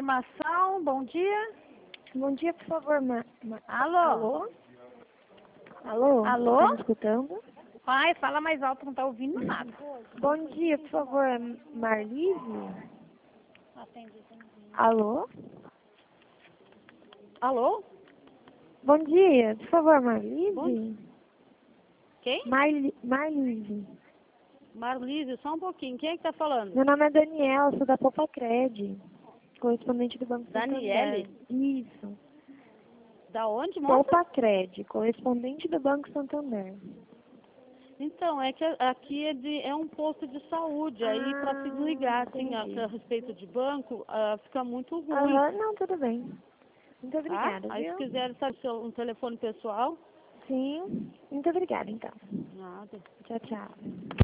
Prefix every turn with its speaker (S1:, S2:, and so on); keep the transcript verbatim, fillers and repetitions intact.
S1: Estimação, bom dia.
S2: Bom dia, por favor, ma ma
S1: Alô?
S2: Alô? Alô?
S1: Alô?
S2: Tá me escutando?
S1: Pai, fala mais alto, não tá ouvindo nada.
S2: Bom dia, por favor, é Marlise? Alô?
S1: Alô?
S2: Bom dia, por favor, Marlise?
S1: Bom- Quem?
S2: Marli Marlise.
S1: Marlise, só um pouquinho. Quem é que tá falando?
S2: Meu nome é Daniel, sou da Popacred, correspondente do Banco
S1: Daniele?
S2: Santander. Isso.
S1: Da onde, moça?
S2: Popacred, correspondente do Banco Santander.
S1: Então, é que aqui é, de, é um posto de saúde. Aí,
S2: Ah,
S1: pra se ligar, assim, a,
S2: entendi.
S1: a respeito de banco, ah, fica muito ruim.
S2: Aham, não, tudo bem. Muito
S1: Tá?
S2: obrigada,
S1: Aí, se
S2: viu?
S1: quiser saber seu, um telefone pessoal,
S2: Sim, muito obrigada, então.
S1: nada.
S2: Tchau, tchau.